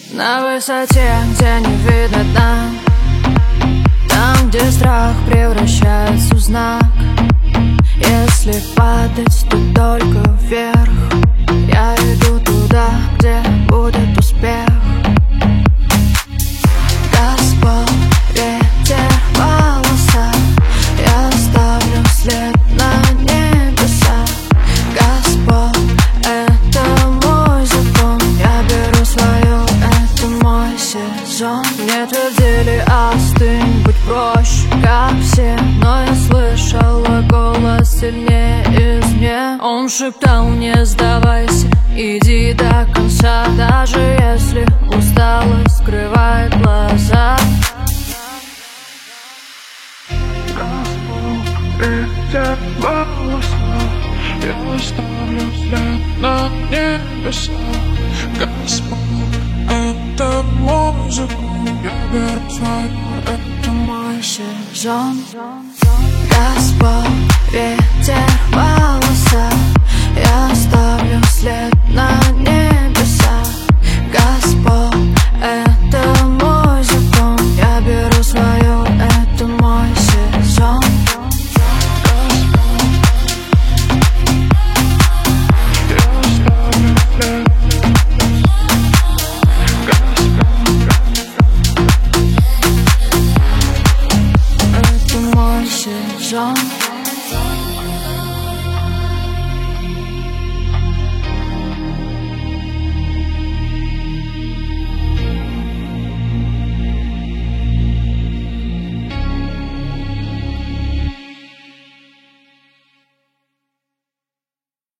На высоте, где не видно дна, там, где страх превращается в знак. Если падать, то только вверх. Я иду туда, где будет успех. Господь, ветер в волосах, я оставлю след на небесах. Господь, это мой закон, я беру свое, это мой сезон. Мне твердили: остынь, будь проще, как все, но я слышала голос сильнее извне. Он шептал: не сдавайся, иди до конца, даже если усталость скрывает глаза. Ветер в волосах, я оставлю след на небесах. Господь, это мой закон, я беру свое, это мой сезон. Господь, ветер в волосах,